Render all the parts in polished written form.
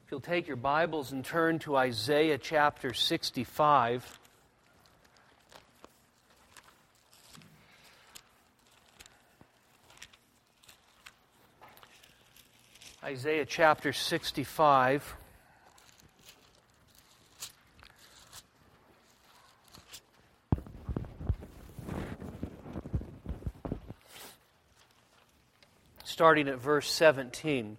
If you'll take your Bibles and turn to Isaiah chapter 65. Isaiah chapter 65. Starting at verse 17.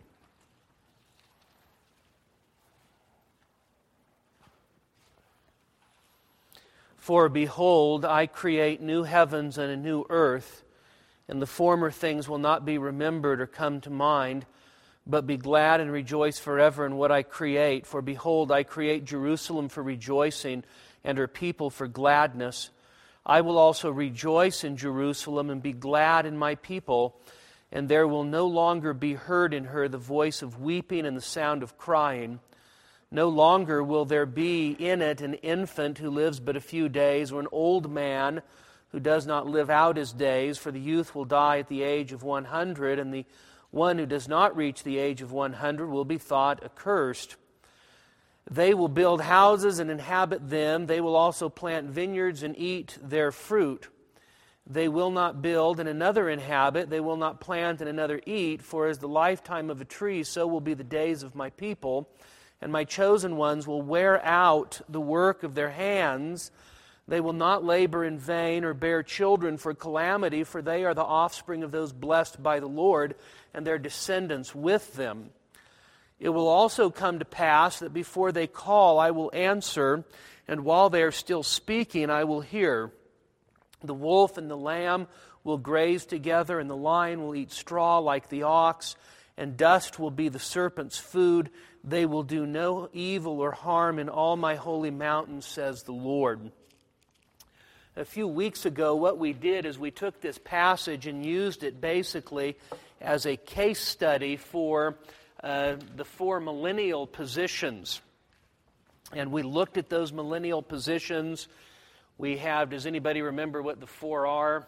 For behold, I create new heavens and a new earth, and the former things will not be remembered or come to mind, but be glad and rejoice forever in what I create. For behold, I create Jerusalem for rejoicing, and her people for gladness. I will also rejoice in Jerusalem and be glad in my people, and there will no longer be heard in her the voice of weeping and the sound of crying. No longer will there be in it an infant who lives but a few days, or an old man who does not live out his days, for the youth will die at the age of 100, and the one who does not reach the age of 100 will be thought accursed. They will build houses and inhabit them. They will also plant vineyards and eat their fruit. They will not build and another inhabit. They will not plant and another eat. For as the lifetime of a tree, so will be the days of my people. And my chosen ones will wear out the work of their hands. They will not labor in vain or bear children for calamity, for they are the offspring of those blessed by the Lord, and their descendants with them. It will also come to pass that before they call, I will answer, and while they are still speaking, I will hear. The wolf and the lamb will graze together, and the lion will eat straw like the ox, and dust will be the serpent's food. They will do no evil or harm in all my holy mountain, says the Lord. A few weeks ago, what we did is we took this passage and used it basically as a case study for the four millennial positions. And we looked at those millennial positions. We have, does anybody remember what the four are?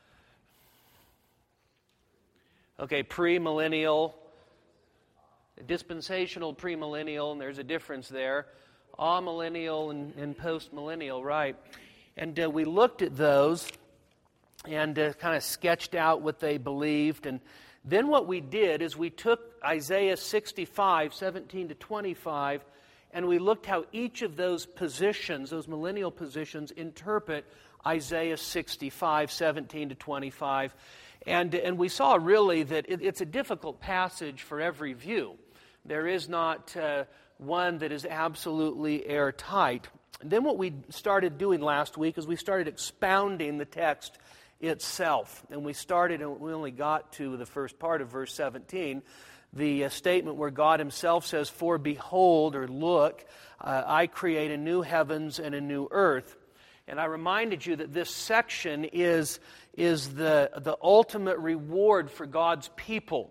Okay, premillennial, dispensational premillennial, and there's a difference there. Amillennial and postmillennial, right. And we looked at those and kind of sketched out what they believed. And then what we did is we took Isaiah 65, 17 to 25, and we looked how each of those positions, those millennial positions, interpret Isaiah 65, 17 to 25. And we saw really that it's a difficult passage for every view. There is not one that is absolutely airtight. And then what we started doing last week is we started expounding the text itself. And we only got to the first part of verse 17, the statement where God Himself says, "For behold," or look, "I create a new heavens and a new earth." And I reminded you that this section is the ultimate reward for God's people.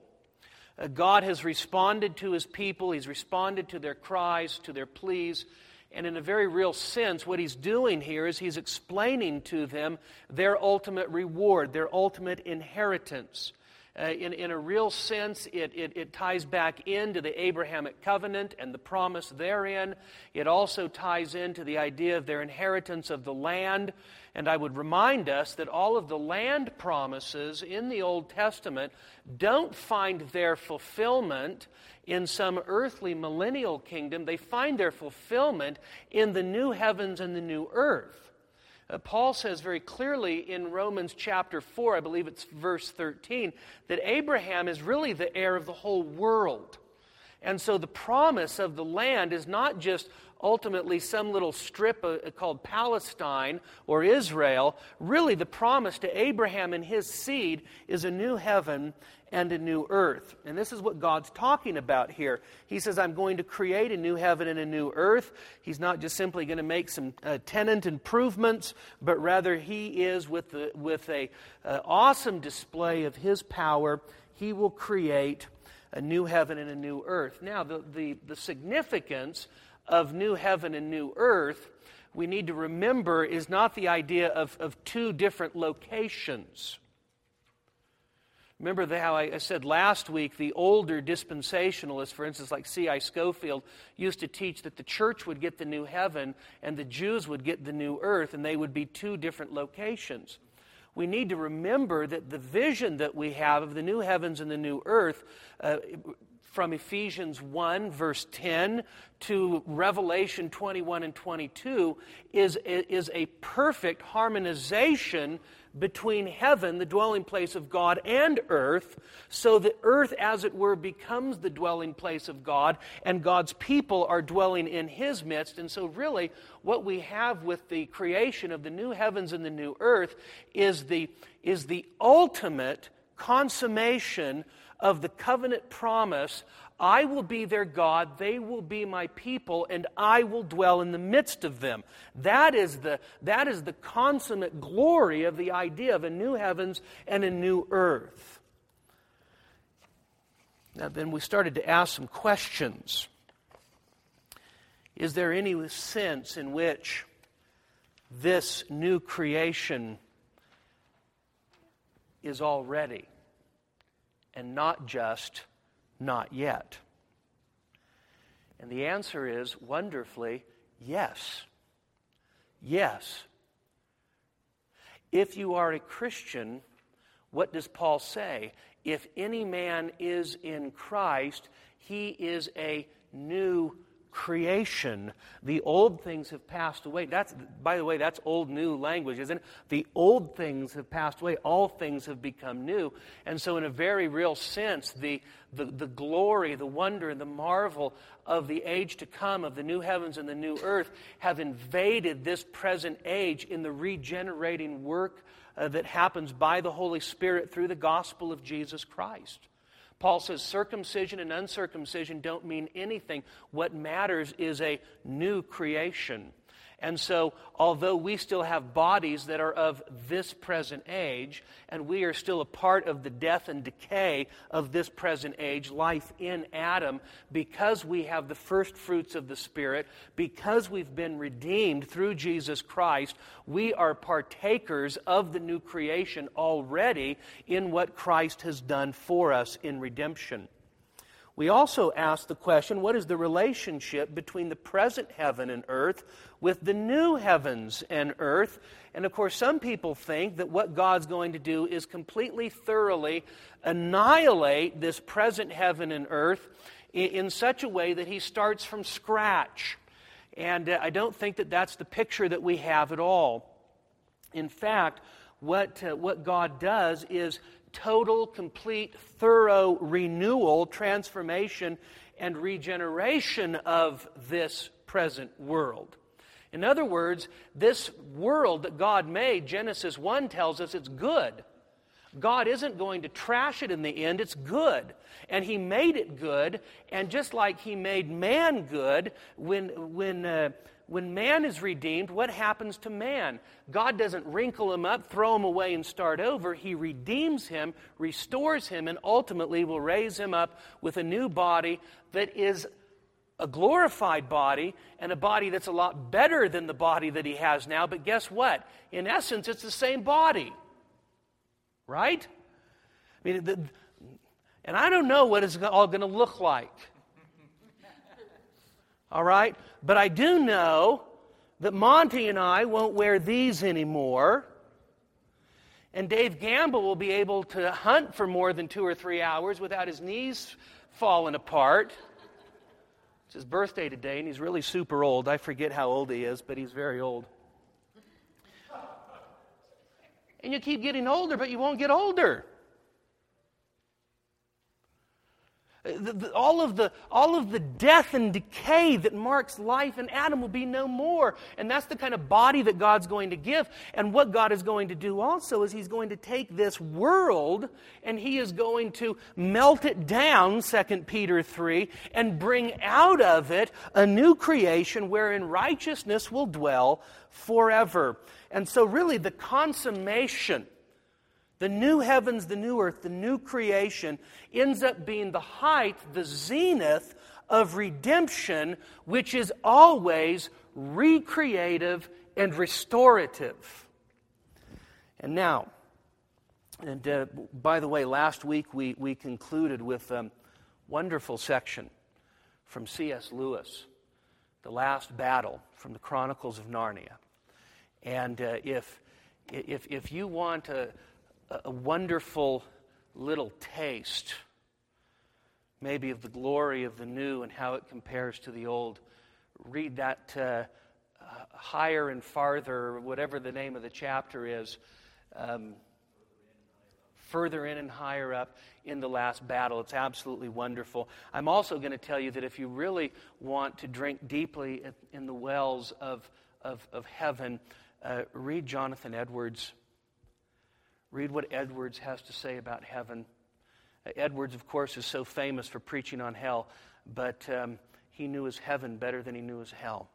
God has responded to His people. He's responded to their cries, to their pleas. And in a very real sense, what He's doing here is He's explaining to them their ultimate reward, their ultimate inheritance. In a real sense, it ties back into the Abrahamic covenant and the promise therein. It also ties into the idea of their inheritance of the land. And I would remind us that all of the land promises in the Old Testament don't find their fulfillment in some earthly millennial kingdom. They find their fulfillment in the new heavens and the new earth. Paul says very clearly in Romans chapter 4, I believe it's verse 13, that Abraham is really the heir of the whole world. And so the promise of the land is not just ultimately some little strip called Palestine or Israel. Really, the promise to Abraham and his seed is a new heaven and a new earth. And this is what God's talking about here. He says, I'm going to create a new heaven and a new earth. He's not just simply going to make some tenant improvements, but rather He is, with a awesome display of His power, He will create a new heaven and a new earth. Now, the significance of new heaven and new earth, we need to remember, is not the idea of two different locations. Remember how I said last week, the older dispensationalists, for instance, like C.I. Scofield, used to teach that the church would get the new heaven and the Jews would get the new earth, and they would be two different locations. We need to remember that the vision that we have of the new heavens and the new earth, from Ephesians 1, verse 10, to Revelation 21 and 22, is a perfect harmonization between heaven, the dwelling place of God, and earth, so that earth, as it were, becomes the dwelling place of God, and God's people are dwelling in His midst. And so really, what we have with the creation of the new heavens and the new earth is the ultimate consummation of the covenant promise. I will be their God, they will be my people, and I will dwell in the midst of them. That is the consummate glory of the idea of a new heavens and a new earth. Now then we started to ask some questions. Is there any sense in which this new creation is already, and not just not yet? And the answer is, wonderfully, yes. Yes. If you are a Christian, what does Paul say? If any man is in Christ, he is a new creation. The old things have passed away. By the way, that's old new language, isn't it? The old things have passed away. All things have become new. And so in a very real sense, the glory, the wonder, and the marvel of the age to come, of the new heavens and the new earth, have invaded this present age in the regenerating work that happens by the Holy Spirit through the gospel of Jesus Christ. Paul says circumcision and uncircumcision don't mean anything. What matters is a new creation. And so, although we still have bodies that are of this present age, and we are still a part of the death and decay of this present age, life in Adam, because we have the first fruits of the Spirit, because we've been redeemed through Jesus Christ, we are partakers of the new creation already in what Christ has done for us in redemption. We also ask the question, what is the relationship between the present heaven and earth with the new heavens and earth? And of course, some people think that what God's going to do is completely, thoroughly annihilate this present heaven and earth in such a way that He starts from scratch. And I don't think that that's the picture that we have at all. In fact, what God does is total, complete, thorough renewal, transformation, and regeneration of this present world. In other words, this world that God made, Genesis 1 tells us it's good. God isn't going to trash it in the end, it's good. And He made it good, and just like He made man good, when man is redeemed, what happens to man? God doesn't wrinkle him up, throw him away, and start over. He redeems him, restores him, and ultimately will raise him up with a new body that is a glorified body, and a body that's a lot better than the body that he has now. But guess what? In essence, it's the same body. Right? I mean, and I don't know what it's all going to look like. All right? But I do know that Monty and I won't wear these anymore. And Dave Gamble will be able to hunt for more than 2 or 3 hours without his knees falling apart. It's his birthday today, and he's really super old. I forget how old he is, but he's very old. And you keep getting older, but you won't get older. All of the death and decay that marks life in Adam will be no more. And that's the kind of body that God's going to give. And what God is going to do also is He's going to take this world and He is going to melt it down, 2 Peter 3, and bring out of it a new creation wherein righteousness will dwell forever. And so really the consummation, the new heavens, the new earth, the new creation ends up being the height, the zenith of redemption, which is always recreative and restorative. And now, And by the way, last week we concluded with a wonderful section from C.S. Lewis, The Last Battle, from the Chronicles of Narnia. And if you want a wonderful little taste, maybe of the glory of the new and how it compares to the old, read that Higher and Farther, or whatever the name of the chapter is, Further in and Higher Up in The Last Battle. It's absolutely wonderful. I'm also going to tell you that if you really want to drink deeply in the wells of heaven, read Jonathan Edwards. Read what Edwards has to say about heaven. Edwards, of course, is so famous for preaching on hell, but he knew his heaven better than he knew his hell.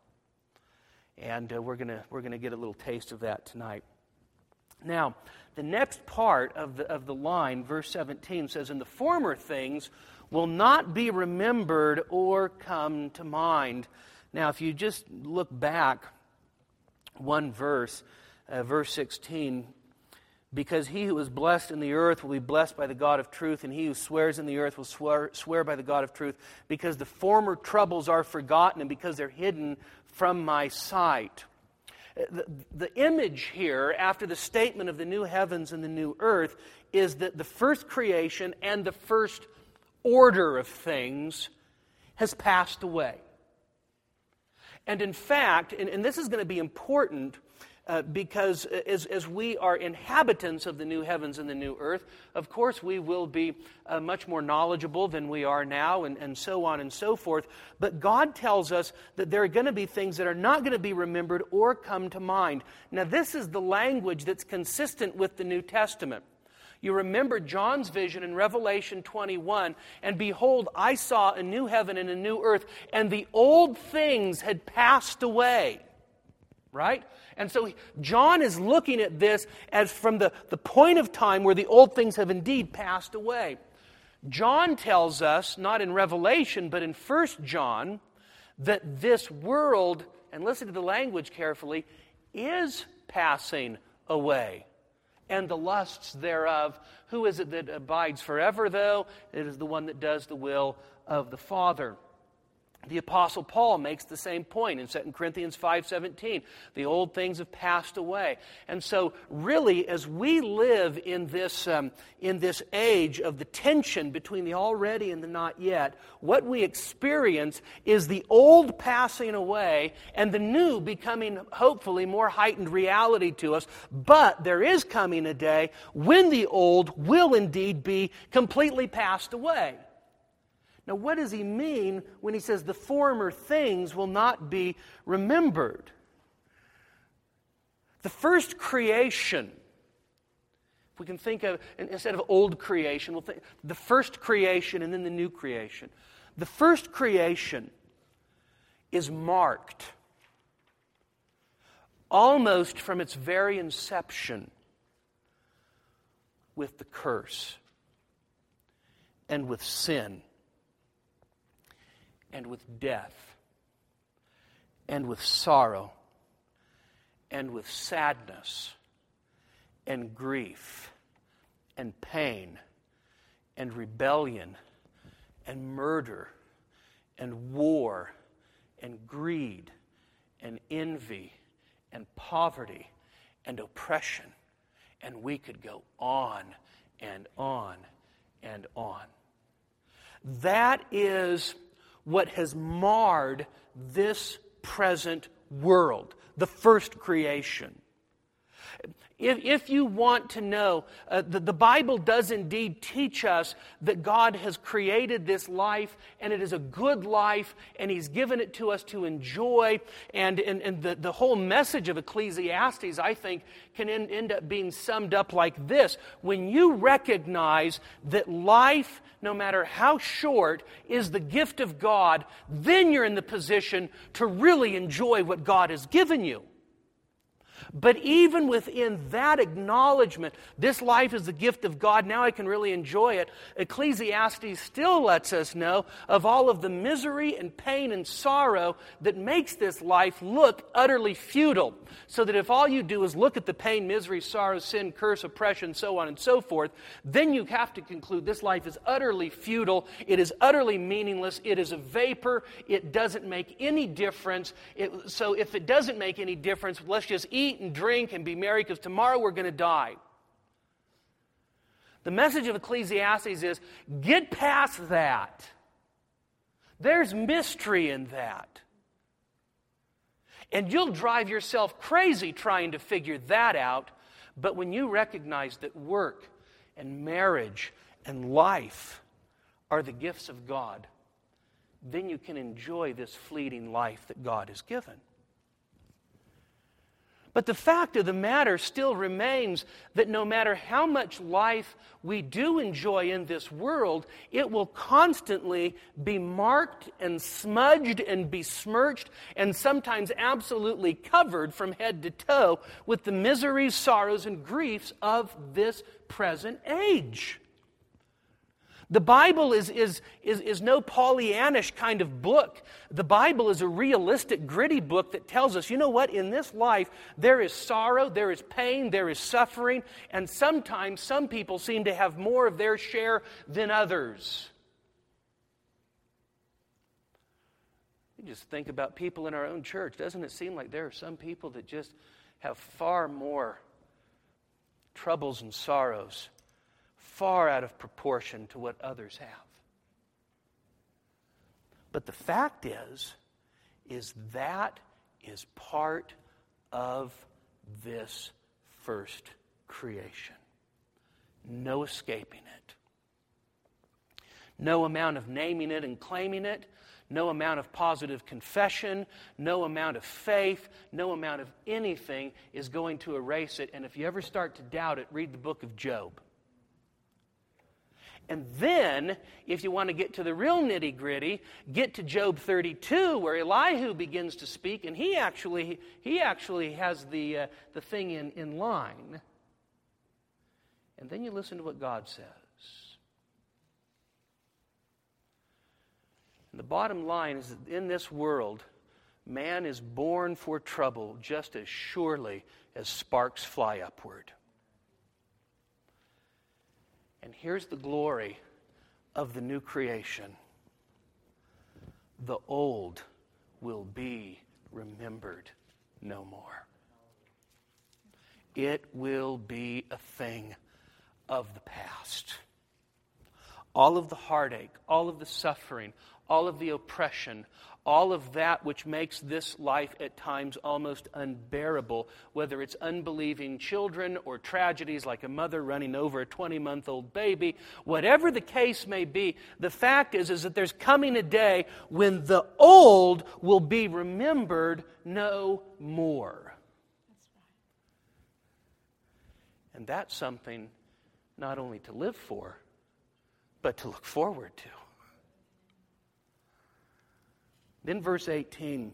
And we're gonna get a little taste of that tonight. Now, the next part of the line, verse 17, says, "And the former things will not be remembered or come to mind." Now, if you just look back one verse, verse 16, "Because he who is blessed in the earth will be blessed by the God of truth, and he who swears in the earth will swear by the God of truth, because the former troubles are forgotten, and because they're hidden from my sight." The image here, after the statement of the new heavens and the new earth, is that the first creation and the first order of things has passed away. And in fact, and this is going to be important, because as we are inhabitants of the new heavens and the new earth, of course we will be much more knowledgeable than we are now, and so on and so forth. But God tells us that there are going to be things that are not going to be remembered or come to mind. Now, this is the language that's consistent with the New Testament. You remember John's vision in Revelation 21, "And behold, I saw a new heaven and a new earth, and the old things had passed away." Right? And so John is looking at this as from the point of time where the old things have indeed passed away. John tells us, not in Revelation, but in 1 John, that this world, and listen to the language carefully, is passing away, and the lusts thereof. Who is it that abides forever, though? It is the one that does the will of the Father. The Apostle Paul makes the same point in 2 Corinthians 5:17. The old things have passed away. And so really, as we live in this age of the tension between the already and the not yet, what we experience is the old passing away and the new becoming, hopefully, more heightened reality to us. But there is coming a day when the old will indeed be completely passed away. Now, what does he mean when he says the former things will not be remembered? The first creation, if we can think of, instead of old creation, we'll think the first creation and then the new creation. The first creation is marked almost from its very inception with the curse and with sin, and with death, and with sorrow, and with sadness, and grief, and pain, and rebellion, and murder, and war, and greed, and envy, and poverty, and oppression. And we could go on and on and on. That is what has marred this present world, the first creation. If you want to know, the Bible does indeed teach us that God has created this life, and it is a good life, and He's given it to us to enjoy. And the whole message of Ecclesiastes, I think, can end up being summed up like this. When you recognize that life, no matter how short, is the gift of God, then you're in the position to really enjoy what God has given you. But even within that acknowledgement, this life is the gift of God, now I can really enjoy it, Ecclesiastes still lets us know of all of the misery and pain and sorrow that makes this life look utterly futile. So that if all you do is look at the pain, misery, sorrow, sin, curse, oppression, so on and so forth, then you have to conclude this life is utterly futile, it is utterly meaningless, it is a vapor, it doesn't make any difference. So if it doesn't make any difference, let's just eat and drink and be merry because tomorrow we're going to die. The message of Ecclesiastes is, get past that. There's mystery in that. And you'll drive yourself crazy trying to figure that out, but when you recognize that work and marriage and life are the gifts of God, then you can enjoy this fleeting life that God has given. But the fact of the matter still remains that no matter how much life we do enjoy in this world, it will constantly be marked and smudged and besmirched and sometimes absolutely covered from head to toe with the miseries, sorrows, and griefs of this present age. The Bible is no Pollyannish kind of book. The Bible is a realistic, gritty book that tells us, you know what, in this life there is sorrow, there is pain, there is suffering, and sometimes some people seem to have more of their share than others. You just think about people in our own church. Doesn't it seem like there are some people that just have far more troubles and sorrows, far out of proportion to what others have? But the fact is that is part of this first creation. No escaping it. No amount of naming it and claiming it, no amount of positive confession, no amount of faith, no amount of anything is going to erase it. And if you ever start to doubt it, read the book of Job. And then, if you want to get to the real nitty-gritty, get to Job 32, where Elihu begins to speak, and he actually has the thing in line. And then you listen to what God says. And the bottom line is that in this world, man is born for trouble just as surely as sparks fly upward. And here's the glory of the new creation. The old will be remembered no more. It will be a thing of the past. All of the heartache, all of the suffering, all of the oppression, all of that which makes this life at times almost unbearable, whether it's unbelieving children or tragedies like a mother running over a 20-month-old baby, whatever the case may be, the fact is that there's coming a day when the old will be remembered no more. And that's something not only to live for, but to look forward to. Then verse 18,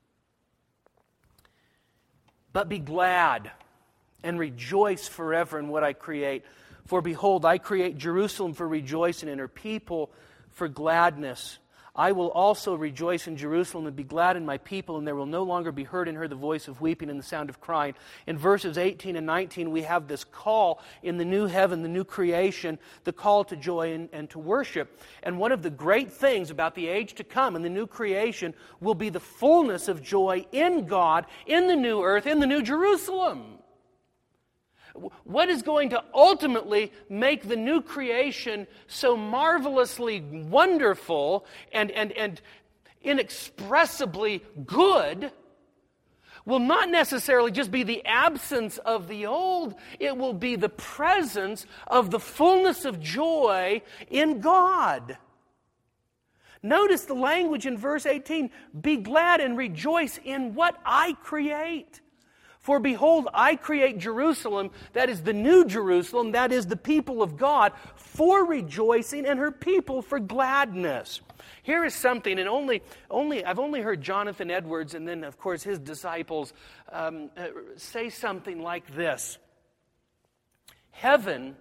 but be glad and rejoice forever in what I create. For behold, I create Jerusalem for rejoicing and her people for gladness. I will also rejoice in Jerusalem and be glad in my people, and there will no longer be heard in her the voice of weeping and the sound of crying. In verses 18 and 19, we have this call in the new heaven, the new creation, the call to joy and to worship. And one of the great things about the age to come and the new creation will be the fullness of joy in God, in the new earth, in the new Jerusalem. What is going to ultimately make the new creation so marvelously wonderful and inexpressibly good will not necessarily just be the absence of the old. It will be the presence of the fullness of joy in God. Notice the language in verse 18. Be glad and rejoice in what I create. For behold, I create Jerusalem, that is the new Jerusalem, that is the people of God, for rejoicing, and her people for gladness. Here is something, and I've only heard Jonathan Edwards and then, of course, his disciples say something like this. Heaven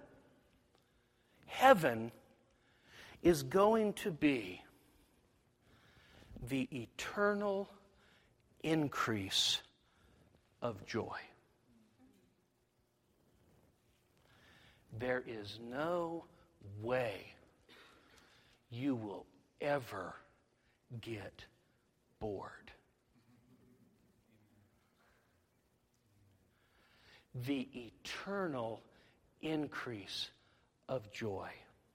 is going to be the eternal increase of joy. There is no way you will ever get bored. The eternal increase of joy.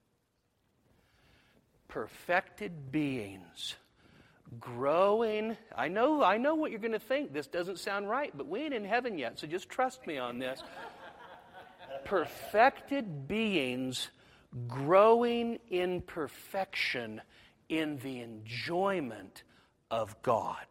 Perfected beings growing. I know what you're going to think. This doesn't sound right, but we ain't in heaven yet, so just trust me on this. Perfected beings growing in perfection in the enjoyment of God.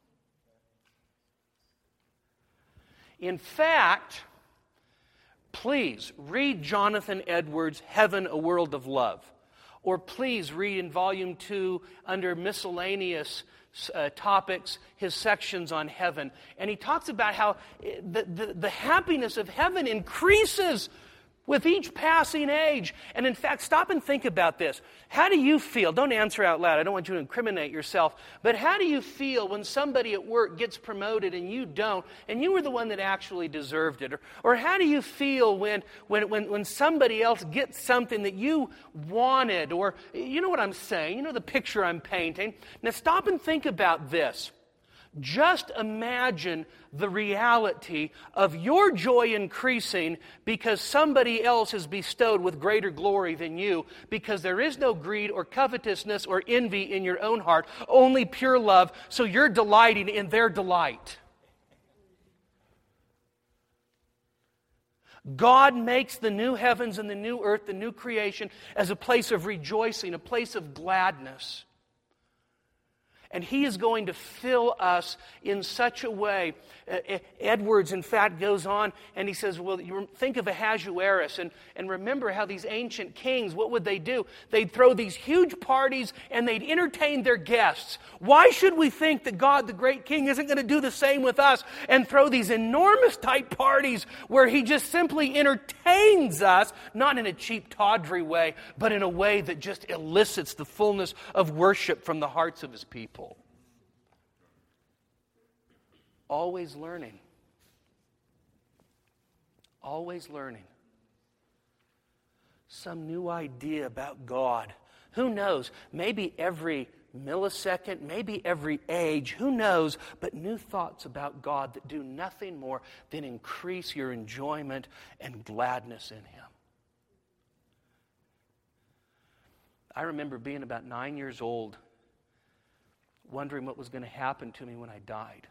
In fact, please read Jonathan Edwards' Heaven, a World of Love. Or please read in Volume 2, under miscellaneous topics, his sections on heaven. And he talks about how the happiness of heaven increases with each passing age. And in fact, stop and think about this. How do you feel? Don't answer out loud. I don't want you to incriminate yourself. But how do you feel when somebody at work gets promoted and you don't, and you were the one that actually deserved it? Or how do you feel when somebody else gets something that you wanted? Or, you know what I'm saying? You know the picture I'm painting? Now stop and think about this. Just imagine the reality of your joy increasing because somebody else is bestowed with greater glory than you, because there is no greed or covetousness or envy in your own heart, only pure love, so you're delighting in their delight. God makes the new heavens and the new earth, the new creation, as a place of rejoicing, a place of gladness. And He is going to fill us in such a way. Edwards, in fact, goes on and he says, well, you think of Ahasuerus and remember how these ancient kings, what would they do? They'd throw these huge parties and they'd entertain their guests. Why should we think that God, the great king, isn't going to do the same with us and throw these enormous type parties where He just simply entertains us, not in a cheap, tawdry way, but in a way that just elicits the fullness of worship from the hearts of His people? Always learning. Always learning. Some new idea about God. Who knows? Maybe every millisecond, maybe every age, who knows? But new thoughts about God that do nothing more than increase your enjoyment and gladness in Him. I remember being about 9 years old, wondering what was going to happen to me when I died.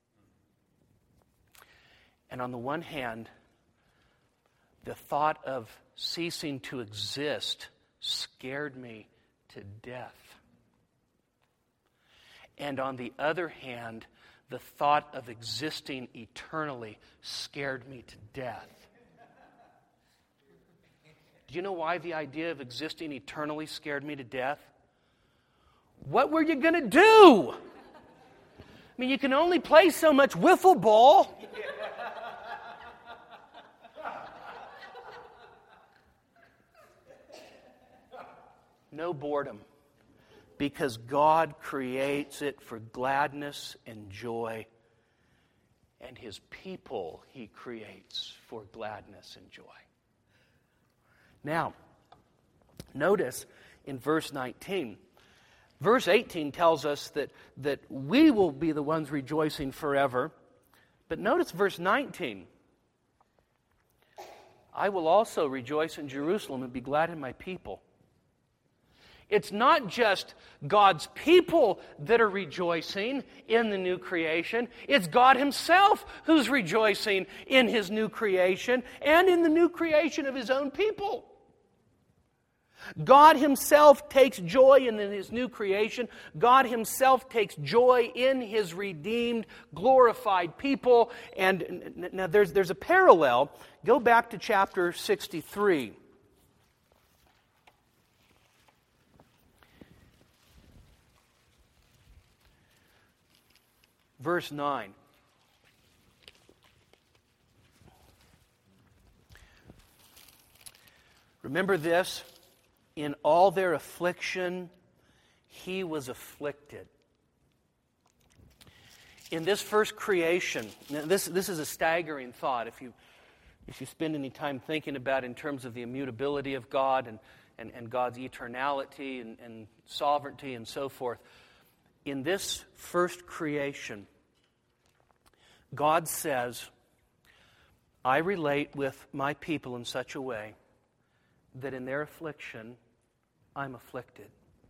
And on the one hand, the thought of ceasing to exist scared me to death. And on the other hand, the thought of existing eternally scared me to death. Do you know why the idea of existing eternally scared me to death? What were you going to do? I mean, you can only play so much wiffle ball. No boredom, because God creates it for gladness and joy, and His people He creates for gladness and joy. Now, notice in verse 19, verse 18 tells us that we will be the ones rejoicing forever, but notice verse 19. I will also rejoice in Jerusalem and be glad in my people. It's not just God's people that are rejoicing in the new creation. It's God Himself who's rejoicing in His new creation and in the new creation of His own people. God Himself takes joy in His new creation. God Himself takes joy in His redeemed, glorified people. And now there's a parallel. Go back to chapter 63. verse 9. Remember this, in all their affliction, He was afflicted. In this first creation, this is a staggering thought if you spend any time thinking about it in terms of the immutability of God and God's eternality and sovereignty and so forth. In this first creation, God says, I relate with my people in such a way that in their affliction, I'm afflicted.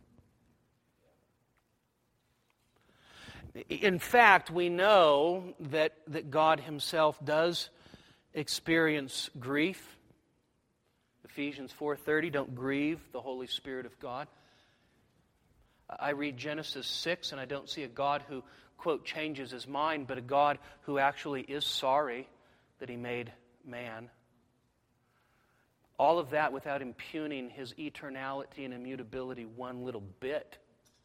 In fact, we know that God Himself does experience grief. Ephesians 4:30, don't grieve the Holy Spirit of God. I read Genesis 6 and I don't see a God who, quote, changes His mind, but a God who actually is sorry that He made man. All of that without impugning His eternality and immutability one little bit.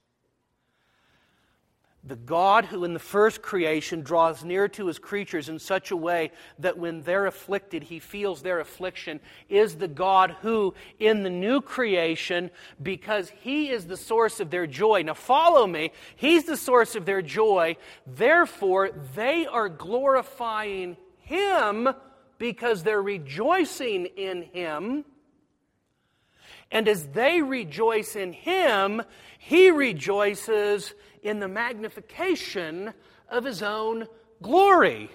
The God who in the first creation draws near to His creatures in such a way that when they're afflicted, He feels their affliction, is the God who in the new creation, because He is the source of their joy. Now follow me. He's the source of their joy. Therefore, they are glorifying Him because they're rejoicing in Him. And as they rejoice in Him, He rejoices in the magnification of His own glory.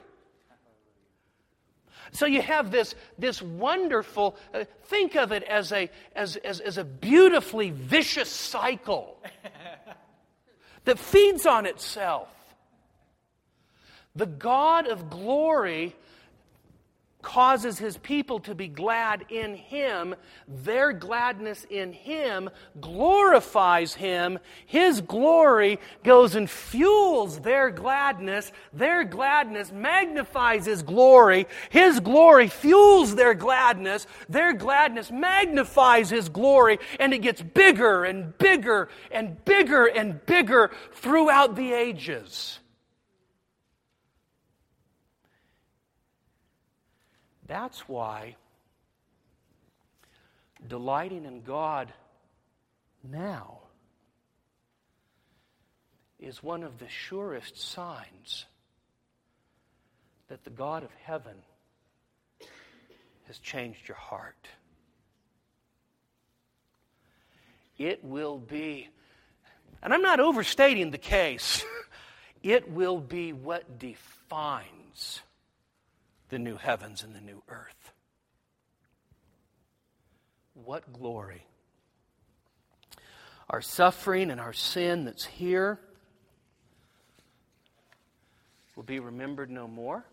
So you have this wonderful, think of it as a beautifully vicious cycle that feeds on itself. The God of glory causes His people to be glad in Him. Their gladness in Him glorifies Him. His glory goes and fuels their gladness. Their gladness magnifies His glory. His glory fuels their gladness. Their gladness magnifies His glory. And it gets bigger and bigger and bigger and bigger throughout the ages. That's why delighting in God now is one of the surest signs that the God of heaven has changed your heart. It will be, and I'm not overstating the case, it will be what defines the new heavens and the new earth. What glory. Our suffering and our sin that's here will be remembered no more.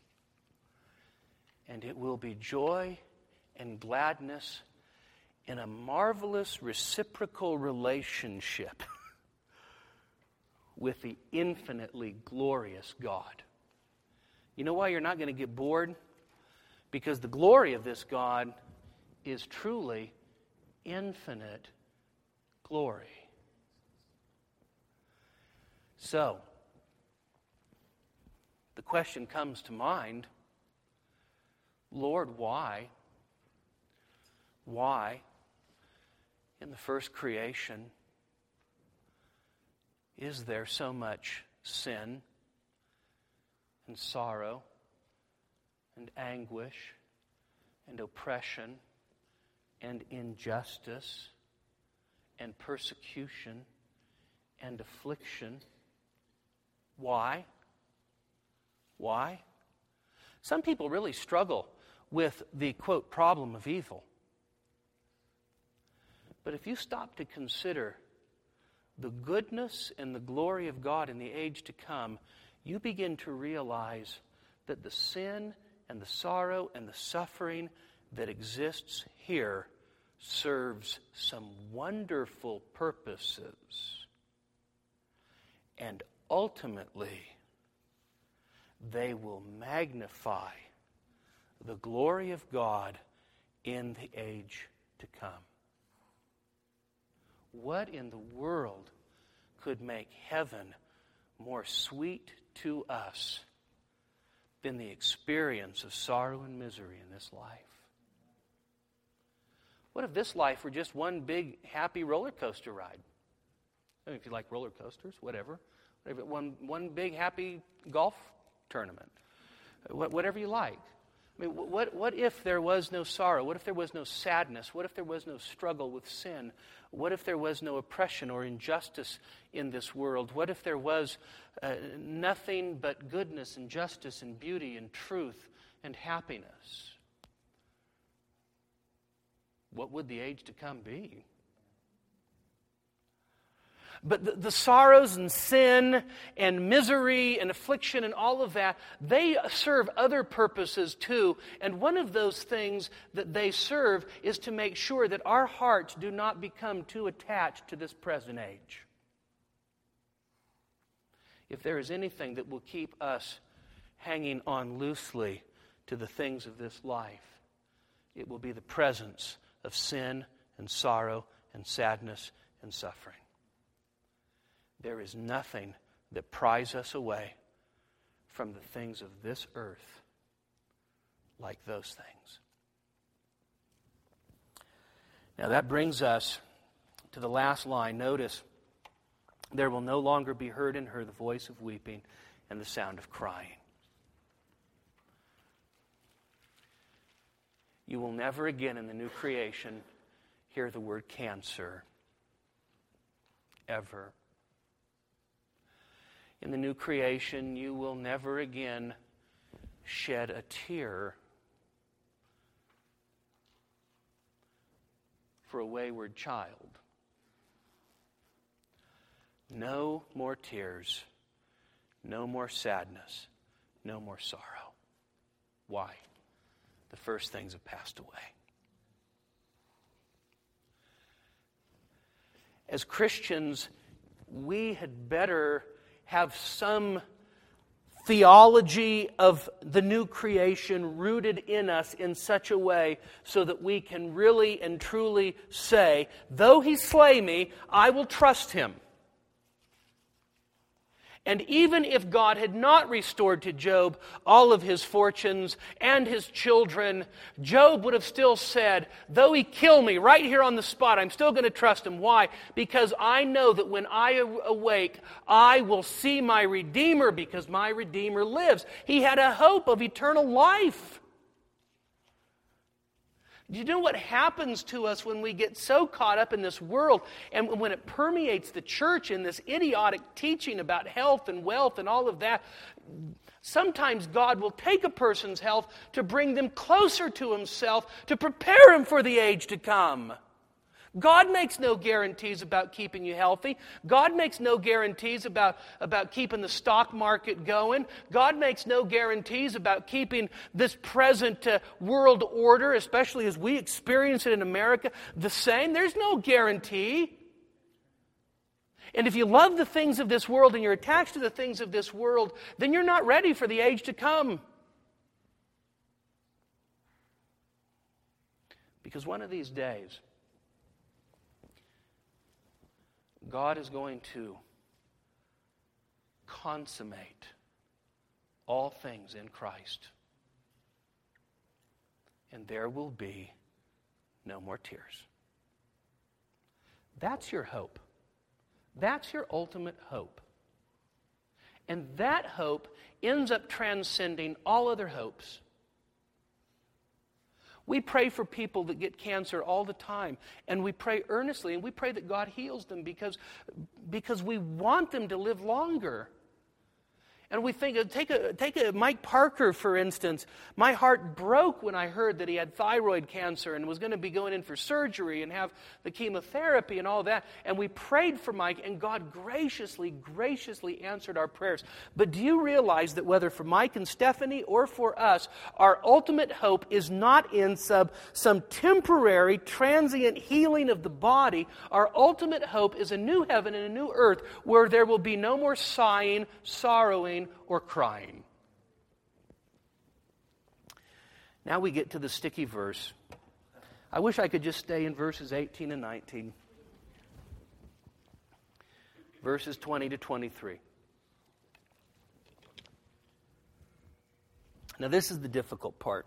And it will be joy and gladness in a marvelous reciprocal relationship with the infinitely glorious God. You know why you're not going to get bored? Because the glory of this God is truly infinite glory. So, the question comes to mind, Lord, why? Why, in the first creation, is there so much sin and sorrow and anguish and oppression and injustice and persecution and affliction? Why? Why? Some people really struggle with the, quote, problem of evil. But if you stop to consider the goodness and the glory of God in the age to come, you begin to realize that the sin and the sorrow and the suffering that exists here serves some wonderful purposes. And ultimately, they will magnify the glory of God in the age to come. What in the world could make heaven more sweet to us than the experience of sorrow and misery in this life? What if this life were just one big happy roller coaster ride? I mean, if you like roller coasters, whatever. One big happy golf tournament. Whatever you like. I mean, what if there was no sorrow? What if there was no sadness? What if there was no struggle with sin? What if there was no oppression or injustice in this world? What if there was nothing but goodness and justice and beauty and truth and happiness? What would the age to come be? But the sorrows and sin and misery and affliction and all of that, they serve other purposes too. And one of those things that they serve is to make sure that our hearts do not become too attached to this present age. If there is anything that will keep us hanging on loosely to the things of this life, it will be the presence of sin and sorrow and sadness and suffering. There is nothing that pries us away from the things of this earth like those things. Now that brings us to the last line. Notice, there will no longer be heard in her the voice of weeping and the sound of crying. You will never again in the new creation hear the word cancer. Ever. In the new creation, you will never again shed a tear for a wayward child. No more tears, no more sadness, no more sorrow. Why? The first things have passed away. As Christians, we had better have some theology of the new creation rooted in us in such a way so that we can really and truly say, though he slay me, I will trust him. And even if God had not restored to Job all of his fortunes and his children, Job would have still said, though he kill me right here on the spot, I'm still going to trust him. Why? Because I know that when I awake, I will see my Redeemer because my Redeemer lives. He had a hope of eternal life. Do you know what happens to us when we get so caught up in this world and when it permeates the church in this idiotic teaching about health and wealth and all of that? Sometimes God will take a person's health to bring them closer to himself, to prepare him for the age to come. God makes no guarantees about keeping you healthy. God makes no guarantees about keeping the stock market going. God makes no guarantees about keeping this present world order, especially as we experience it in America, the same. There's no guarantee. And if you love the things of this world and you're attached to the things of this world, then you're not ready for the age to come. Because one of these days, God is going to consummate all things in Christ. And there will be no more tears. That's your hope. That's your ultimate hope. And that hope ends up transcending all other hopes. We pray for people that get cancer all the time, and we pray earnestly, and we pray that God heals them because we want them to live longer. And we think, take a Mike Parker, for instance. My heart broke when I heard that he had thyroid cancer and was going to be going in for surgery and have the chemotherapy and all that. And we prayed for Mike, and God graciously answered our prayers. But do you realize that whether for Mike and Stephanie or for us, our ultimate hope is not in some temporary, transient healing of the body. Our ultimate hope is a new heaven and a new earth where there will be no more sighing, sorrowing, or crying. Now we get to the sticky verse. I wish I could just stay in verses 18 and 19. Verses 20 to 23. Now this is the difficult part.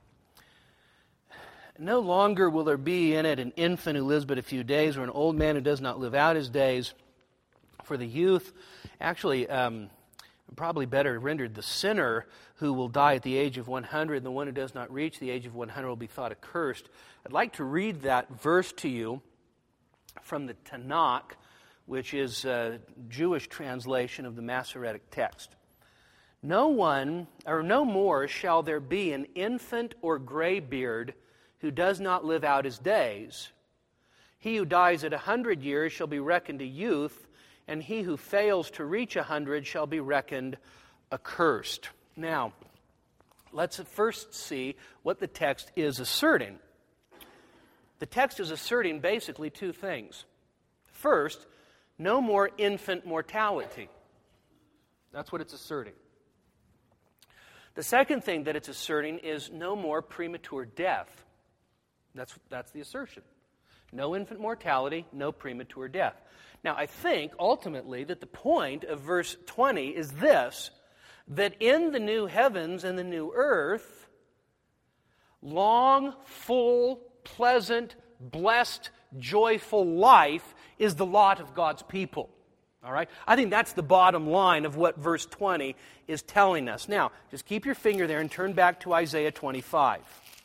No longer will there be in it an infant who lives but a few days, or an old man who does not live out his days. For the youth, actually, probably better rendered, the sinner who will die at the age of 100, and the one who does not reach the age of 100 will be thought accursed. I'd like to read that verse to you from the Tanakh, which is a Jewish translation of the Masoretic text. No more shall there be an infant or graybeard who does not live out his days. He who dies at 100 years shall be reckoned a youth, and he who fails to reach 100 shall be reckoned accursed. Now, let's first see what the text is asserting. The text is asserting basically two things. First, no more infant mortality. That's what it's asserting. The second thing that it's asserting is no more premature death. That's the assertion. No infant mortality, no premature death. Now, I think, ultimately, that the point of verse 20 is this, that in the new heavens and the new earth, long, full, pleasant, blessed, joyful life is the lot of God's people. All right? I think that's the bottom line of what verse 20 is telling us. Now, just keep your finger there and turn back to Isaiah 25.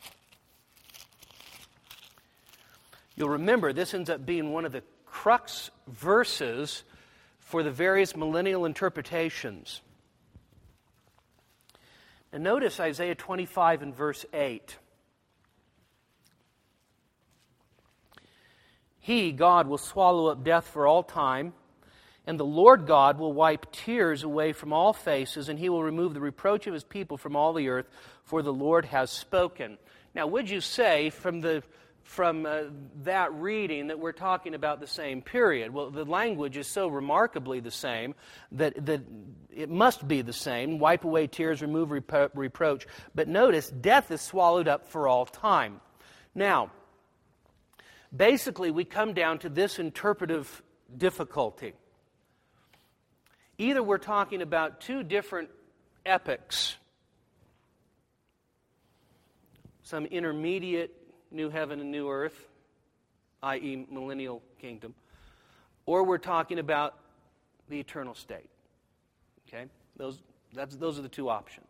You'll remember this ends up being one of the crux verses for the various millennial interpretations. And notice Isaiah 25 and verse 8. He, God, will swallow up death for all time, and the Lord God will wipe tears away from all faces, and He will remove the reproach of His people from all the earth, for the Lord has spoken. Now, would you say from that reading that we're talking about the same period? Well, the language is so remarkably the same that it must be the same. Wipe away tears, remove reproach. But notice, death is swallowed up for all time. Now, basically we come down to this interpretive difficulty. Either we're talking about two different epochs, some intermediate new heaven and new earth, i.e. millennial kingdom, or we're talking about the eternal state. Okay? Those are the two options.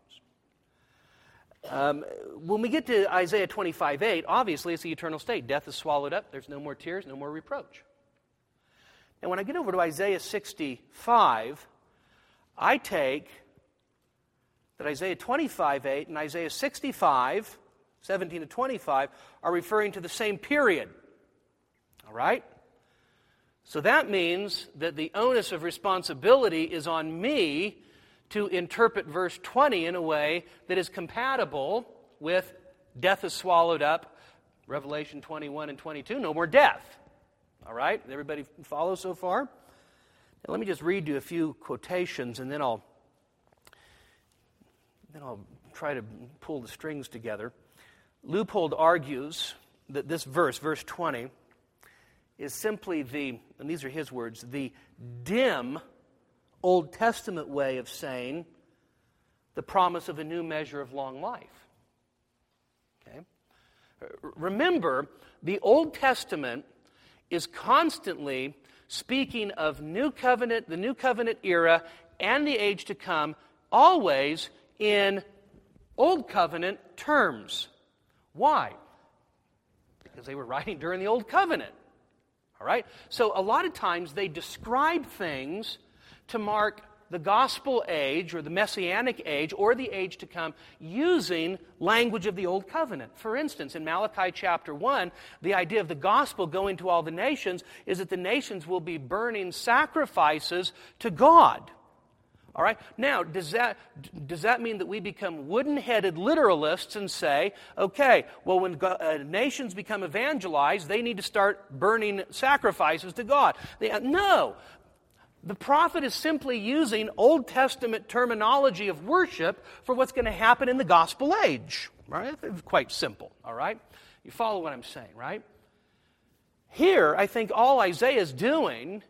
When we get to Isaiah 25:8, obviously it's the eternal state. Death is swallowed up. There's no more tears, no more reproach. And when I get over to Isaiah 65, I take that Isaiah 25:8 and Isaiah 65, 17 to 25, are referring to the same period. All right? So that means that the onus of responsibility is on me to interpret verse 20 in a way that is compatible with death is swallowed up, Revelation 21 and 22, no more death. All right? Everybody follow so far? Now, let me just read you a few quotations, and then I'll try to pull the strings together. Leupold argues that this verse 20, is simply and these are his words, the dim Old Testament way of saying the promise of a new measure of long life. Okay? Remember, the Old Testament is constantly speaking of New Covenant, the New Covenant era, and the age to come, always in Old Covenant terms. Why? Because they were writing during the Old Covenant. All right? So a lot of times they describe things to mark the gospel age or the messianic age or the age to come using language of the Old Covenant. For instance, in Malachi chapter 1, the idea of the gospel going to all the nations is that the nations will be burning sacrifices to God. All right? Now, does that mean that we become wooden-headed literalists and say, okay, well, when nations become evangelized, they need to start burning sacrifices to God? No. The prophet is simply using Old Testament terminology of worship for what's going to happen in the gospel age. Right? It's quite simple. All right? You follow what I'm saying, right? Here, I think all Isaiah is doing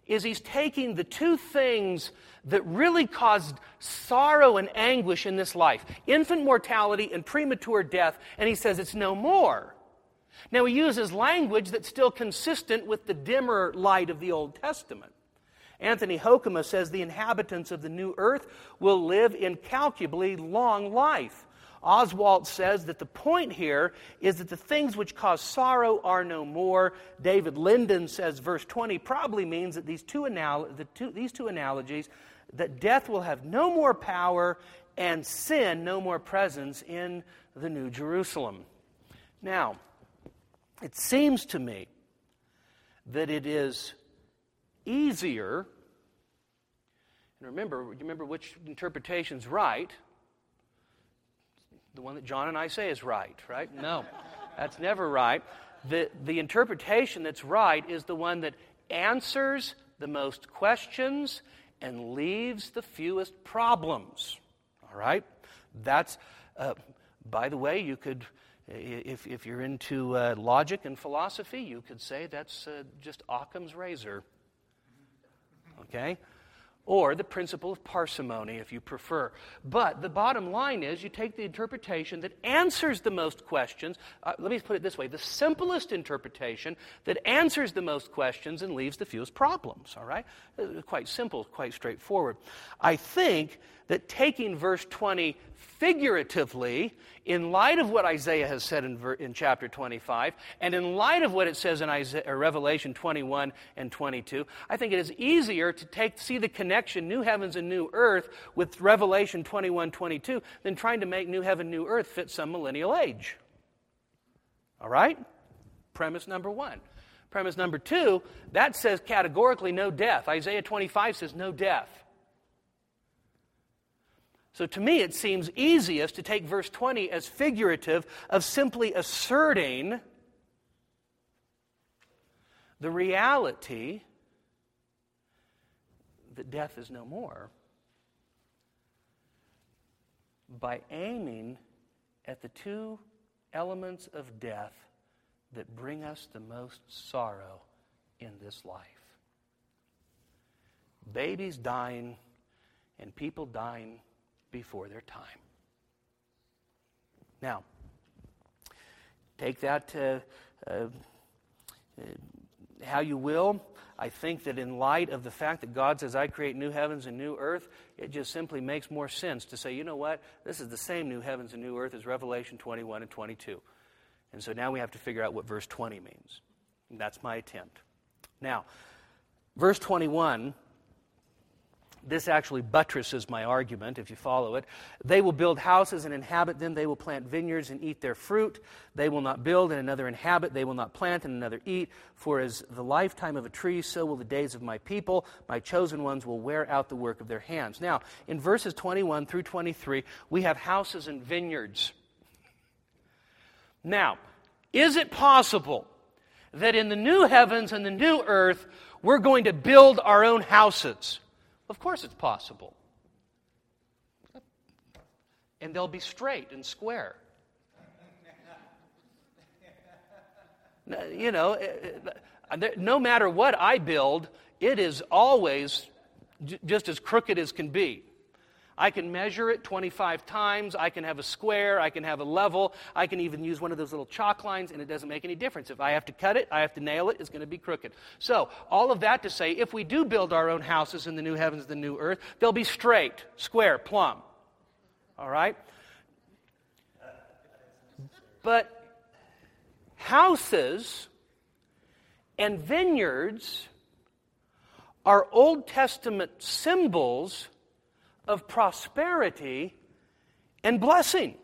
is he's taking the two things that really caused sorrow and anguish in this life, infant mortality and premature death, and he says it's no more. Now he uses language that's still consistent with the dimmer light of the Old Testament. Anthony Hoekema says the inhabitants of the new earth will live incalculably long life. Oswalt says that the point here is that the things which cause sorrow are no more. David Linden says verse 20 probably means that these two analogies, that death will have no more power and sin no more presence in the New Jerusalem. Now, it seems to me that it is easier, and remember which interpretation's right. The one that John and I say is right? No, that's never right. The interpretation that's right is the one that answers the most questions and leaves the fewest problems. All right? That's, by the way, you could, if you're into logic and philosophy, you could say that's just Occam's razor. Okay? Or the principle of parsimony, if you prefer. But the bottom line is you take the interpretation that answers the most questions. Let me put it this way. The simplest interpretation that answers the most questions and leaves the fewest problems. All right? Quite simple, quite straightforward. I think that taking verse 20 figuratively, in light of what Isaiah has said in chapter 25, and in light of what it says in Revelation 21 and 22, I think it is easier to see the connection, new heavens and new earth, with Revelation 21, 22, than trying to make new heaven, new earth fit some millennial age. All right? Premise number one. Premise number two, that says categorically no death. Isaiah 25 says no death. So to me, it seems easiest to take verse 20 as figurative of simply asserting the reality that death is no more by aiming at the two elements of death that bring us the most sorrow in this life. Babies dying and people dying before their time. Now, take that how you will. I think that in light of the fact that God says, I create new heavens and new earth, it just simply makes more sense to say, you know what? This is the same new heavens and new earth as Revelation 21 and 22. And so now we have to figure out what verse 20 means. And that's my attempt. Now, verse 21, this actually buttresses my argument, if you follow it. They will build houses and inhabit them. They will plant vineyards and eat their fruit. They will not build and another inhabit. They will not plant and another eat. For as the lifetime of a tree, so will the days of my people. My chosen ones will wear out the work of their hands. Now, in verses 21 through 23, we have houses and vineyards. Now, is it possible that in the new heavens and the new earth, we're going to build our own houses? Of course it's possible. And they'll be straight and square. You know, no matter what I build, it is always just as crooked as can be. I can measure it 25 times, I can have a square, I can have a level, I can even use one of those little chalk lines, and it doesn't make any difference. If I have to cut it, I have to nail it, it's going to be crooked. So, all of that to say, if we do build our own houses in the new heavens, the new earth, they'll be straight, square, plumb. All right? But houses and vineyards are Old Testament symbols of prosperity and blessing.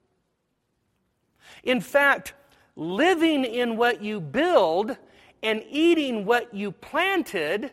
In fact, living in what you build and eating what you planted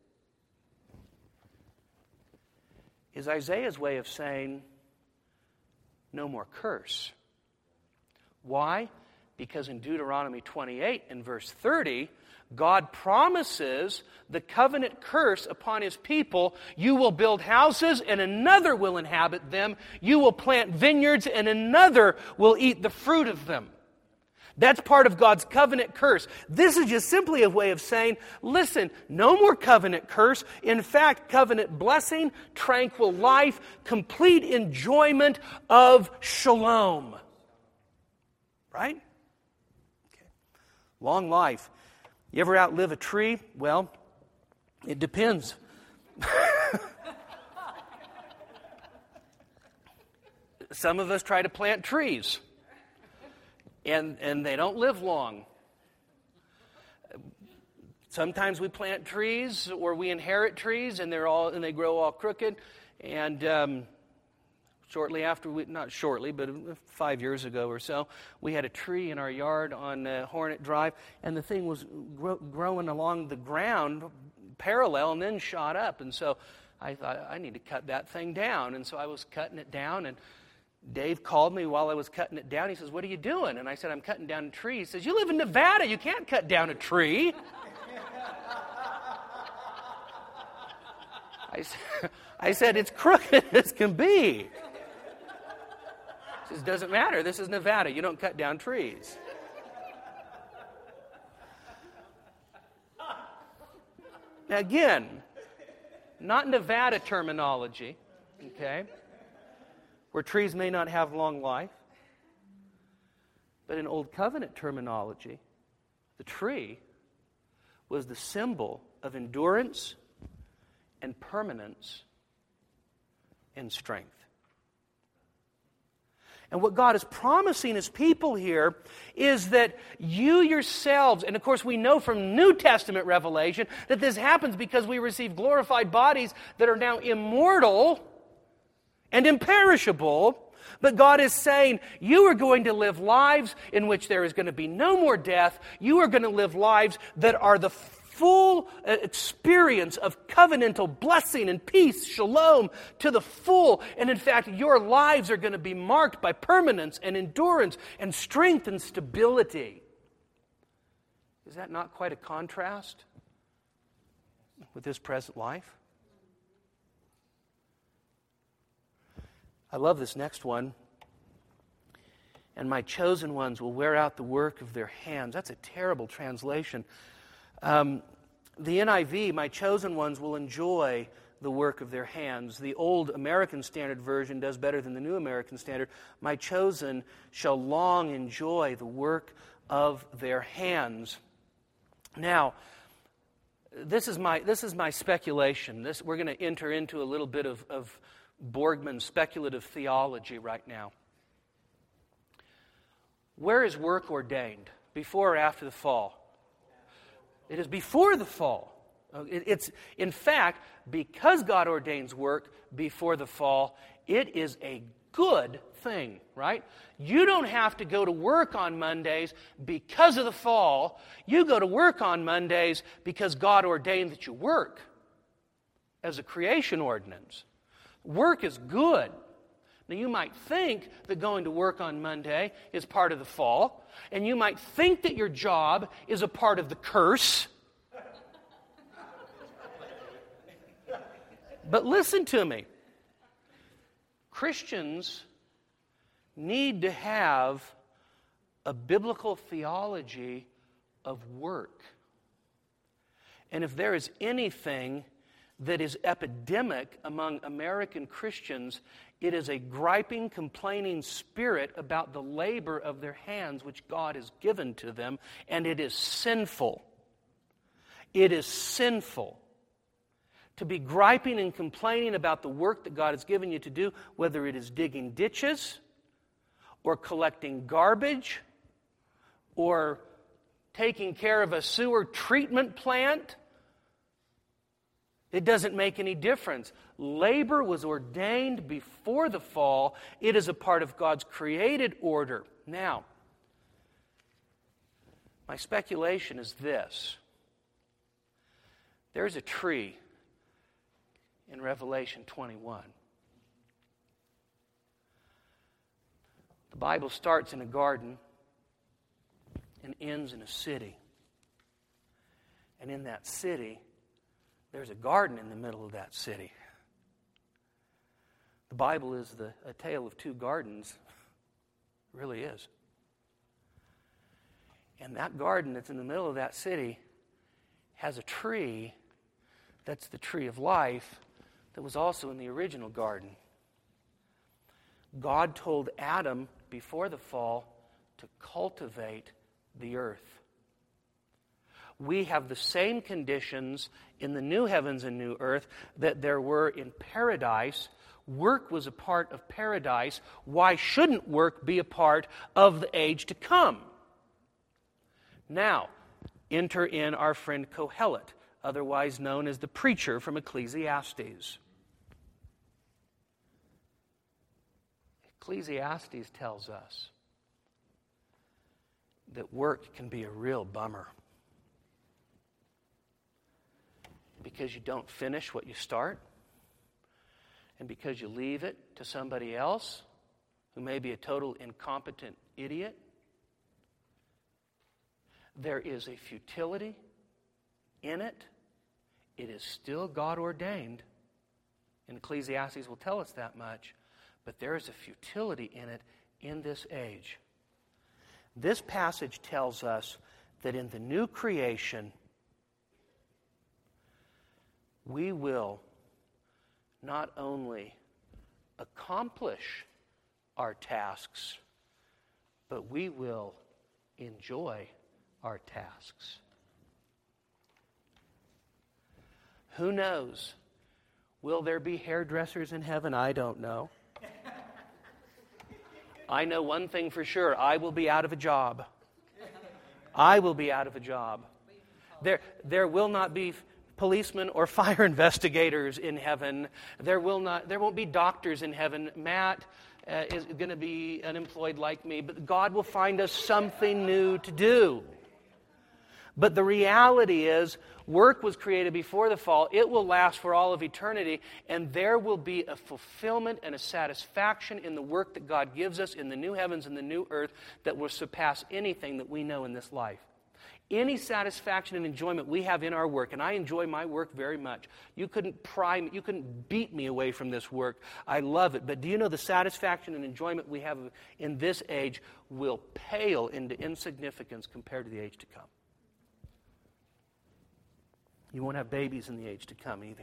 is Isaiah's way of saying, no more curse. Why? Because in Deuteronomy 28 and verse 30, God promises the covenant curse upon His people. You will build houses and another will inhabit them. You will plant vineyards and another will eat the fruit of them. That's part of God's covenant curse. This is just simply a way of saying, listen, no more covenant curse. In fact, covenant blessing, tranquil life, complete enjoyment of shalom. Right? Okay. Long life. You ever outlive a tree? Well, it depends. Some of us try to plant trees, and they don't live long. Sometimes we plant trees, or we inherit trees, and they grow all crooked. And shortly after, not shortly, but 5 years ago or so, we had a tree in our yard on Hornet Drive, and the thing was growing along the ground parallel and then shot up. And so I thought, I need to cut that thing down. And so I was cutting it down, and Dave called me while I was cutting it down. He says, "What are you doing?" And I said, "I'm cutting down a tree." He says, "You live in Nevada. You can't cut down a tree." I said, "It's crooked as can be." He says, "Doesn't matter. This is Nevada. You don't cut down trees." Now again, not Nevada terminology, okay? Where trees may not have long life. But in Old Covenant terminology, the tree was the symbol of endurance and permanence and strength. And what God is promising His people here is that you yourselves, and of course we know from New Testament revelation that this happens because we receive glorified bodies that are now immortal and imperishable. But God is saying, you are going to live lives in which there is going to be no more death. You are going to live lives that are the full experience of covenantal blessing and peace, shalom, to the full. And in fact, your lives are going to be marked by permanence and endurance and strength and stability. Is that not quite a contrast with this present life? I love this next one. "And my chosen ones will wear out the work of their hands." That's a terrible translation. The NIV, "My chosen ones will enjoy the work of their hands." The old American Standard Version does better than the New American Standard. "My chosen shall long enjoy the work of their hands." Now, this is my speculation. We're going to enter into a little bit of Borgman speculative theology right now. Where is work ordained? Before or after the fall? It is before the fall. It's, in fact, because God ordains work before the fall, it is a good thing, right? You don't have to go to work on Mondays because of the fall. You go to work on Mondays because God ordained that you work as a creation ordinance. Work is good. Now, you might think that going to work on Monday is part of the fall, and you might think that your job is a part of the curse. But listen to me. Christians need to have a biblical theology of work. And if there is anything that is epidemic among American Christians, it is a griping, complaining spirit about the labor of their hands which God has given to them, and it is sinful. It is sinful to be griping and complaining about the work that God has given you to do, whether it is digging ditches or collecting garbage or taking care of a sewer treatment plant. It doesn't make any difference. Labor was ordained before the fall. It is a part of God's created order. Now, my speculation is this. There's a tree in Revelation 21. The Bible starts in a garden and ends in a city. And in that city, there's a garden in the middle of that city. The Bible is a tale of two gardens. It really is. And that garden that's in the middle of that city has a tree that's the tree of life that was also in the original garden. God told Adam before the fall to cultivate the earth. We have the same conditions in the new heavens and new earth that there were in paradise. Work was a part of paradise. Why shouldn't work be a part of the age to come? Now, enter in our friend Kohelet, otherwise known as the preacher from Ecclesiastes. Ecclesiastes tells us that work can be a real bummer because you don't finish what you start and because you leave it to somebody else who may be a total incompetent idiot. There is a futility in it. It is still God ordained, and Ecclesiastes will tell us that much, but there is a futility in it in this age. This passage tells us that in the new creation, we will not only accomplish our tasks, but we will enjoy our tasks. Who knows? Will there be hairdressers in heaven? I don't know. I know one thing for sure. I will be out of a job. I will be out of a job. There will not be policemen or fire investigators in heaven. There won't be doctors in heaven. Matt is going to be unemployed like me, but God will find us something new to do. But the reality is, work was created before the fall. It will last for all of eternity, and there will be a fulfillment and a satisfaction in the work that God gives us in the new heavens and the new earth that will surpass anything that we know in this life. Any satisfaction and enjoyment we have in our work, and I enjoy my work very much. You couldn't beat me away from this work. I love it. But do you know the satisfaction and enjoyment we have in this age will pale into insignificance compared to the age to come? You won't have babies in the age to come either.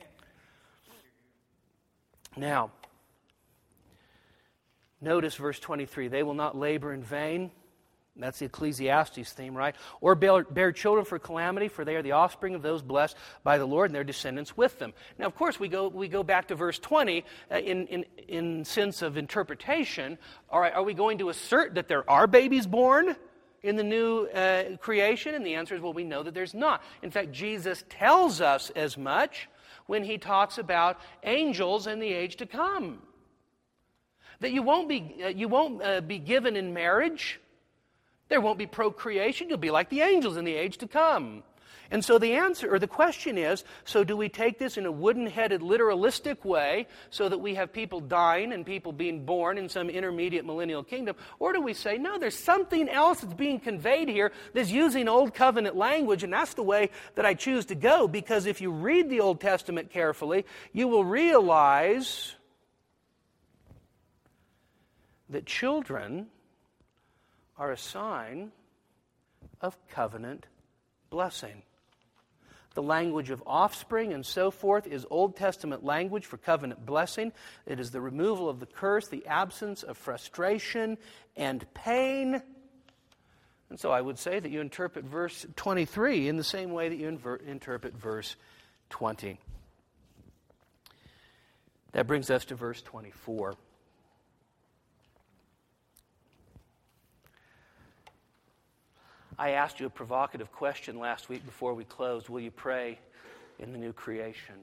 Now, notice verse 23. They will not labor in vain. That's the Ecclesiastes theme, right? Or bear children for calamity, for they are the offspring of those blessed by the Lord and their descendants with them. Now, of course, we go back to verse 20 in sense of interpretation. All right, are we going to assert that there are babies born in the new creation? And the answer is, well, we know that there's not. In fact, Jesus tells us as much when he talks about angels in the age to come. That you won't be given in marriage. There won't be procreation. You'll be like the angels in the age to come. And so the answer, or the question is, so do we take this in a wooden-headed, literalistic way so that we have people dying and people being born in some intermediate millennial kingdom? Or do we say, no, there's something else that's being conveyed here that's using Old Covenant language, and that's the way that I choose to go, because if you read the Old Testament carefully, you will realize that children are a sign of covenant blessing. The language of offspring and so forth is Old Testament language for covenant blessing. It is the removal of the curse, the absence of frustration and pain. And so I would say that you interpret verse 23 in the same way that you interpret verse 20. That brings us to verse 24. I asked you a provocative question last week before we closed. Will you pray in the new creation?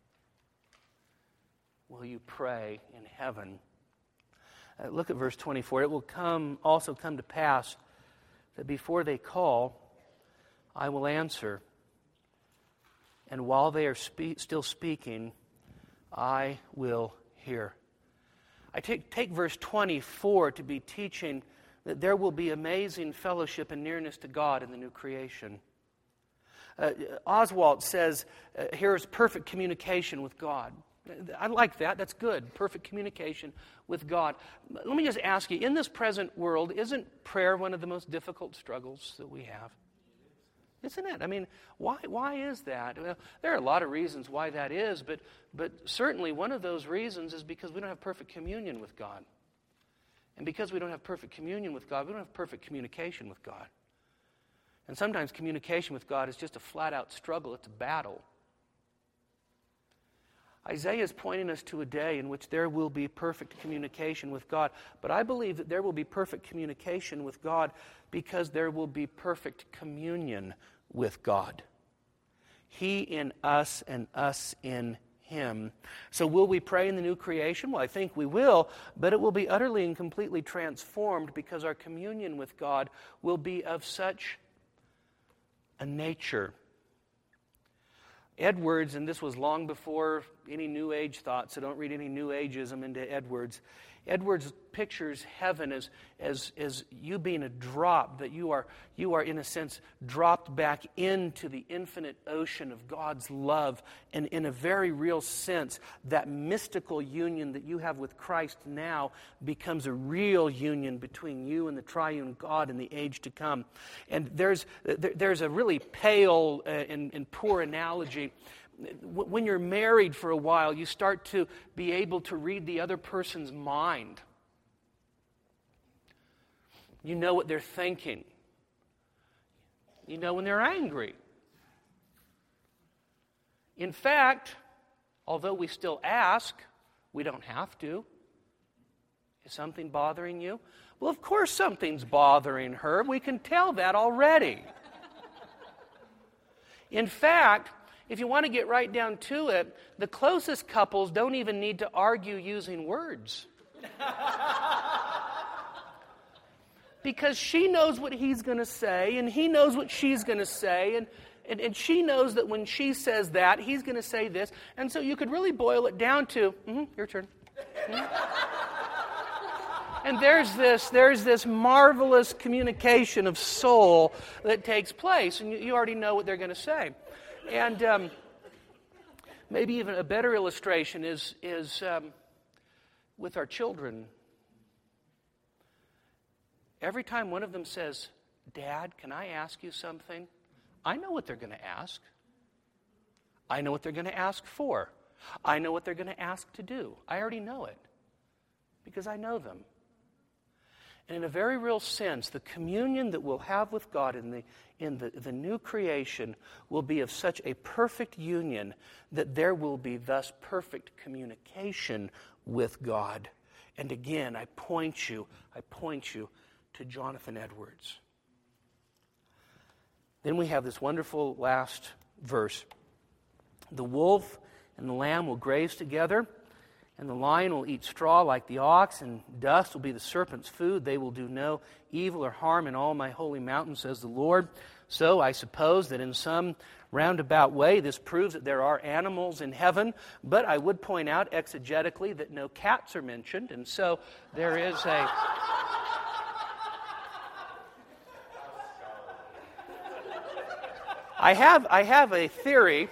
Will you pray in heaven? Look at verse 24. It will also come to pass that before they call, I will answer. And while they are still speaking, I will hear. I take verse 24 to be teaching that there will be amazing fellowship and nearness to God in the new creation. Oswalt says, here is perfect communication with God. I like that. That's good. Perfect communication with God. Let me just ask you, in this present world, isn't prayer one of the most difficult struggles that we have? Isn't it? I mean, why is that? Well, there are a lot of reasons why that is, but certainly one of those reasons is because we don't have perfect communion with God. And because we don't have perfect communion with God, we don't have perfect communication with God. And sometimes communication with God is just a flat-out struggle. It's a battle. Isaiah is pointing us to a day in which there will be perfect communication with God. But I believe that there will be perfect communication with God because there will be perfect communion with God. He in us and us in Him. So will we pray in the new creation? Well, I think we will, but it will be utterly and completely transformed because our communion with God will be of such a nature. Edwards, and this was long before any New Age thought, so don't read any New Ageism into Edwards. Edwards pictures heaven as you being a drop, that you are in a sense dropped back into the infinite ocean of God's love, and in a very real sense, that mystical union that you have with Christ now becomes a real union between you and the triune God in the age to come. And there's a really pale and poor analogy. When you're married for a while, you start to be able to read the other person's mind. You know what they're thinking. You know when they're angry. In fact, although we still ask, we don't have to. Is something bothering you? Well, of course something's bothering her. We can tell that already. In fact, if you want to get right down to it, the closest couples don't even need to argue using words. Because she knows what he's going to say, and he knows what she's going to say, and she knows that when she says that, he's going to say this. And so you could really boil it down to, your turn. And there's this marvelous communication of soul that takes place, and you already know what they're going to say. And maybe even a better illustration is with our children. Every time one of them says, "Dad, can I ask you something?" I know what they're going to ask. I know what they're going to ask for. I know what they're going to ask to do. I already know it because I know them. And in a very real sense, the communion that we'll have with God in the new creation will be of such a perfect union that there will be thus perfect communication with God. And again, I point you to Jonathan Edwards. Then we have this wonderful last verse. The wolf and the lamb will graze together, and the lion will eat straw like the ox, and dust will be the serpent's food. They will do no evil or harm in all my holy mountain, says the Lord. So I suppose that in some roundabout way this proves that there are animals in heaven, but I would point out exegetically that no cats are mentioned, and so there is a... I have a theory.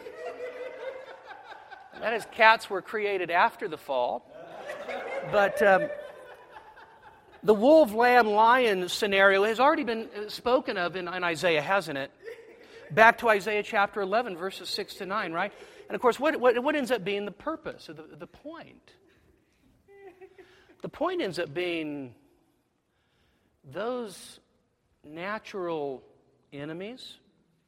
That is, cats were created after the fall. But the wolf, lamb, lion scenario has already been spoken of in Isaiah, hasn't it? Back to Isaiah chapter 11, verses 6 to 9, right? And of course, what ends up being the purpose, or the point? The point ends up being those natural enemies,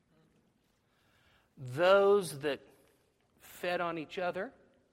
those that fed on each other,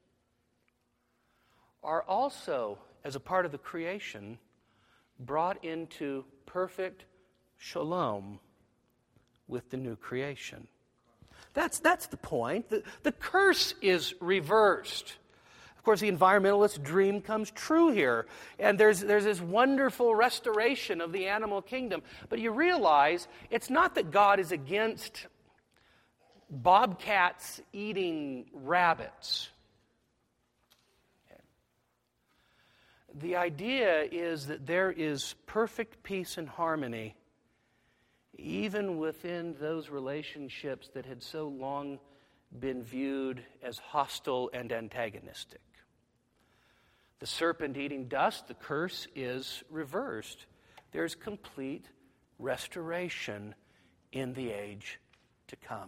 are also, as a part of the creation, brought into perfect shalom with the new creation. That's the point. The curse is reversed. Of course, the environmentalist dream comes true here, and there's this wonderful restoration of the animal kingdom. But you realize it's not that God is against bobcats eating rabbits. Okay. The idea is that there is perfect peace and harmony even within those relationships that had so long been viewed as hostile and antagonistic. The serpent eating dust, the curse is reversed. There's complete restoration in the age to come.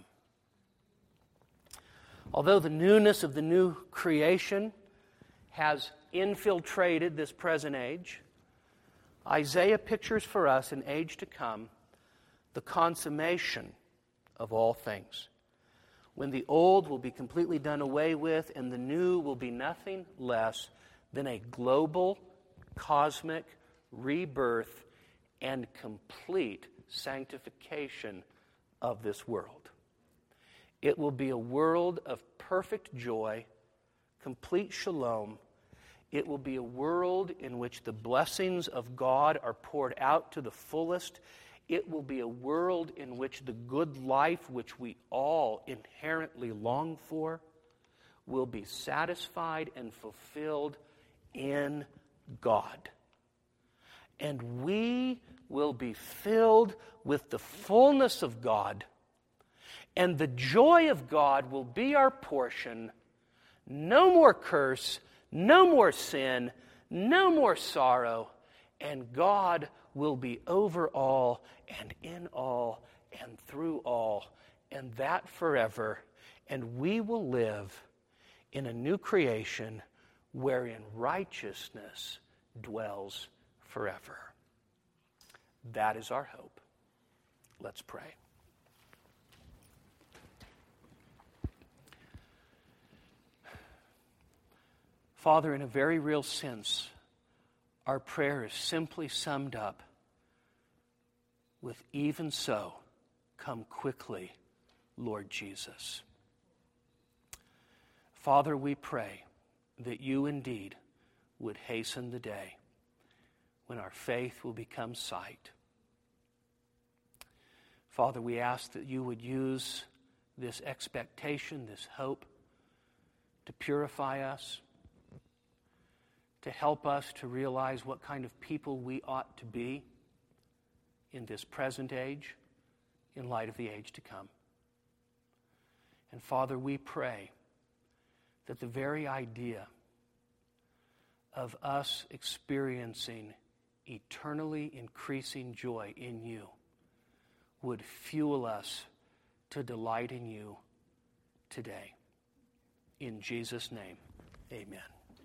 Although the newness of the new creation has infiltrated this present age, Isaiah pictures for us an age to come the consummation of all things, when the old will be completely done away with and the new will be nothing less than a global, cosmic rebirth and complete sanctification of this world. It will be a world of perfect joy, complete shalom. It will be a world in which the blessings of God are poured out to the fullest. It will be a world in which the good life which we all inherently long for will be satisfied and fulfilled in God. And we will be filled with the fullness of God, and the joy of God will be our portion. No more curse, no more sin, no more sorrow, and God will be over all and in all and through all, and that forever. And we will live in a new creation wherein righteousness dwells forever. That is our hope. Let's pray. Father, in a very real sense, our prayer is simply summed up with "even so, come quickly, Lord Jesus." Father, we pray that you indeed would hasten the day when our faith will become sight. Father, we ask that you would use this expectation, this hope, to purify us, to help us to realize what kind of people we ought to be in this present age, in light of the age to come. And Father, we pray that the very idea of us experiencing eternally increasing joy in you would fuel us to delight in you today. In Jesus' name, amen.